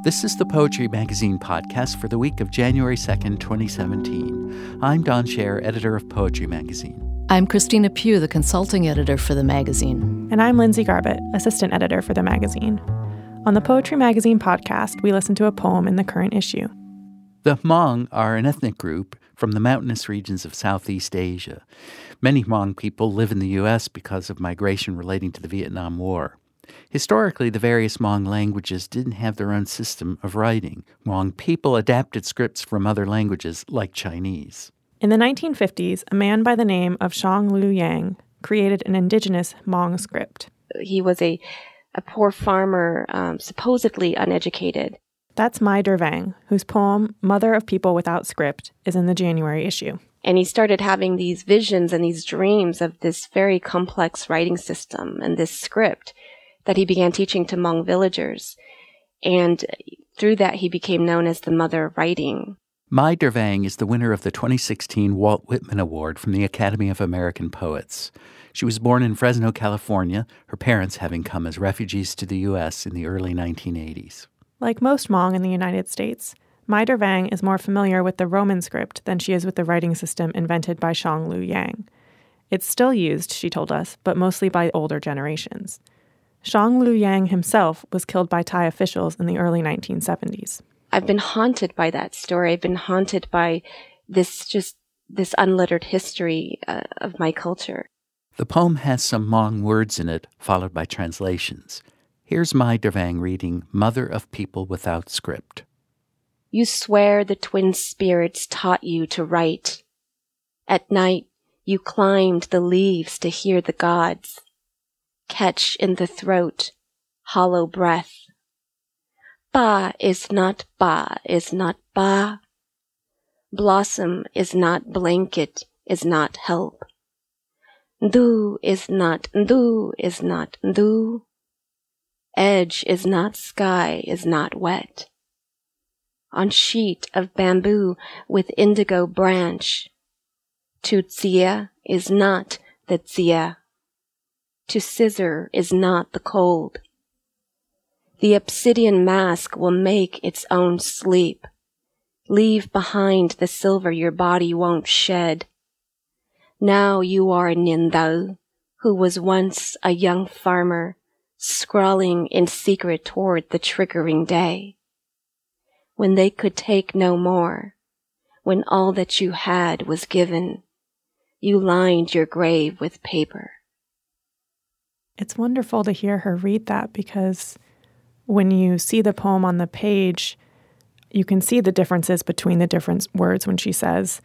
This is the Poetry Magazine podcast for the week of January 2nd, 2017. I'm Don Scher, editor of Poetry Magazine. I'm Christina Pugh, the consulting editor for the magazine. And I'm Lindsay Garbett, assistant editor for the magazine. On the Poetry Magazine podcast, we listen to a poem in the current issue. The Hmong are an ethnic group from the mountainous regions of Southeast Asia. Many Hmong people live in the U.S. because of migration relating to the Vietnam War. Historically, the various Hmong languages didn't have their own system of writing. Hmong people adapted scripts from other languages, like Chinese. In the 1950s, a man by the name of Shang Liu Yang created an indigenous Hmong script. He was a poor farmer, supposedly uneducated. That's Mai Der Vang, whose poem, Mother of People Without Script, is in the January issue. And he started having these visions and these dreams of this very complex writing system and this script that he began teaching to Hmong villagers. And through that, he became known as the Mother of Writing. Mai Der Vang is the winner of the 2016 Walt Whitman Award from the Academy of American Poets. She was born in Fresno, California, her parents having come as refugees to the U.S. in the early 1980s. Like most Hmong in the United States, Mai Der Vang is more familiar with the Roman script than she is with the writing system invented by Shang Liu Yang. It's still used, she told us, but mostly by older generations. Shang Liu Yang himself was killed by Thai officials in the early 1970s. I've been haunted by that story. I've been haunted by this unlettered history of my culture. The poem has some Hmong words in it, followed by translations. Here's Mai Der Vang reading Mother of People Without Script. You swear the twin spirits taught you to write. At night, you climbed the leaves to hear the gods. Catch in the throat, hollow breath. Ba is not ba, is not ba. Blossom is not blanket, is not help. Ndu is not ndu, is not ndu. Edge is not sky, is not wet. On sheet of bamboo with indigo branch. To tzia is not the tzia. To scissor is not the cold. The obsidian mask will make its own sleep. Leave behind the silver your body won't shed. Now you are Nien Dao, who was once a young farmer, scrawling in secret toward the triggering day. When they could take no more, when all that you had was given, you lined your grave with paper. It's wonderful to hear her read that because when you see the poem on the page, you can see the differences between the different words when she says,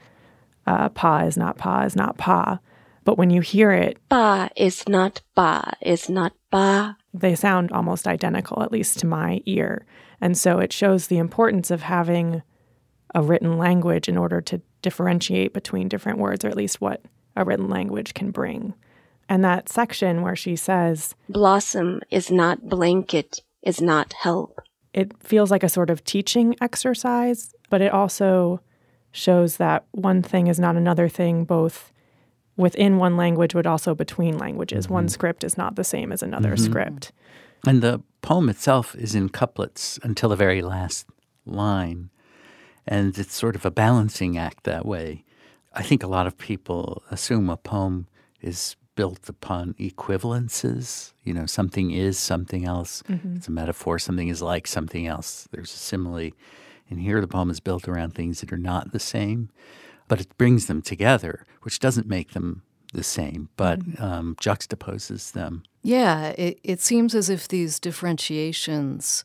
pa is not pa is not pa. But when you hear it, ba is not ba is not ba. They sound almost identical, at least to my ear. And so it shows the importance of having a written language in order to differentiate between different words, or at least what a written language can bring. And that section where she says, blossom is not blanket, is not help. It feels like a sort of teaching exercise, but it also shows that one thing is not another thing, both within one language, but also between languages. Mm-hmm. One script is not the same as another script. And the poem itself is in couplets until the very last line. And it's sort of a balancing act that way. I think a lot of people assume a poem is built upon equivalences. You know, something is something else. Mm-hmm. It's a metaphor. Something is like something else. There's a simile. And here the poem is built around things that are not the same. But it brings them together, which doesn't make them the same, but juxtaposes them. Yeah, it seems as if these differentiations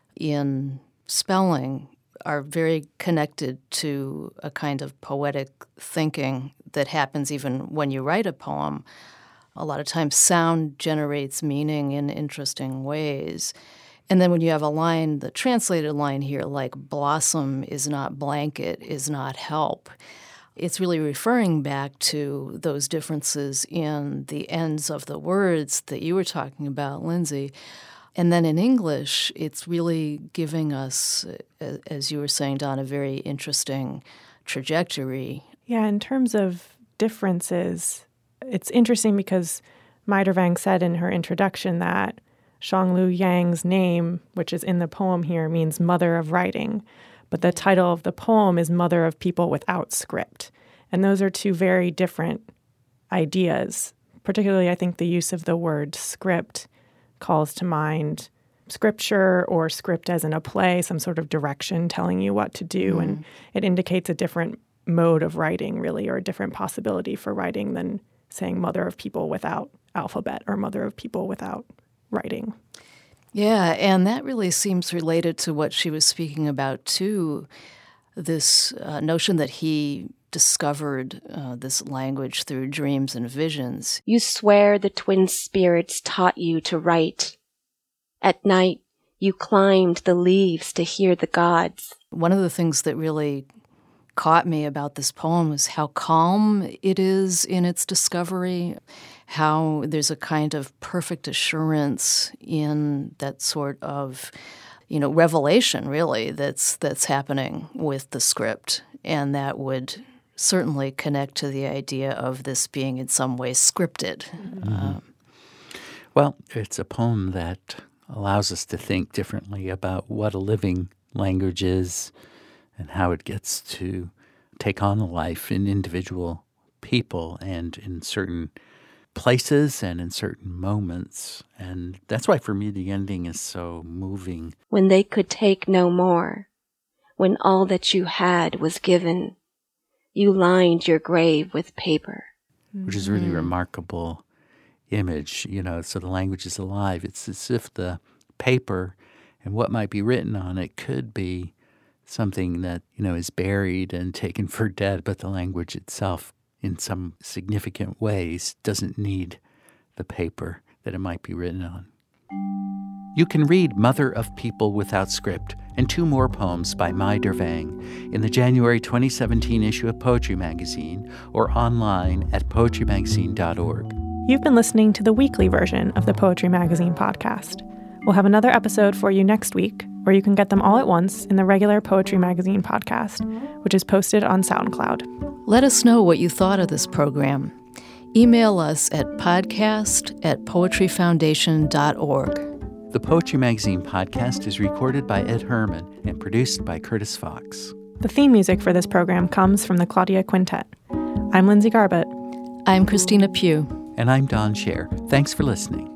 in spelling are very connected to a kind of poetic thinking that happens even when you write a poem. A lot of times sound generates meaning in interesting ways. And then when you have a line, the translated line here, like blossom is not blanket, is not help, it's really referring back to those differences in the ends of the words that you were talking about, Lindsay. And then in English, it's really giving us, as you were saying, Don, a very interesting trajectory. Yeah, in terms of differences, it's interesting because Mai Der Vang said in her introduction that Xianglu Yang's name, which is in the poem here, means mother of writing, but the title of the poem is Mother of People Without Script. And those are two very different ideas. Particularly, I think the use of the word script calls to mind scripture or script as in a play, some sort of direction telling you what to do. And it indicates a different mode of writing, really, or a different possibility for writing than saying mother of people without alphabet or mother of people without writing. Yeah, and that really seems related to what she was speaking about, too, this notion that he discovered this language through dreams and visions. You swear the twin spirits taught you to write. At night, you climbed the leaves to hear the gods. One of the things that really caught me about this poem is how calm it is in its discovery, how there's a kind of perfect assurance in that sort of, revelation, really, that's happening with the script. And that would certainly connect to the idea of this being in some way scripted. Well, it's a poem that allows us to think differently about what a living language is and how it gets to take on a life in individual people and in certain places and in certain moments. And that's why, for me, the ending is so moving. When they could take no more, when all that you had was given, you lined your grave with paper. Which is a really remarkable image, so the language is alive. It's as if the paper and what might be written on it could be something that, is buried and taken for dead, but the language itself, in some significant ways, doesn't need the paper that it might be written on. You can read Mother of People Without Script and 2 more poems by Mai Dervang in the January 2017 issue of Poetry Magazine or online at poetrymagazine.org. You've been listening to the weekly version of the Poetry Magazine podcast. We'll have another episode for you next week, or you can get them all at once in the regular Poetry Magazine podcast, which is posted on SoundCloud. Let us know what you thought of this program. Email us at podcast@poetryfoundation.org. The Poetry Magazine podcast is recorded by Ed Herman and produced by Curtis Fox. The theme music for this program comes from the Claudia Quintet. I'm Lindsay Garbett. I'm Christina Pugh. And I'm Don Scher. Thanks for listening.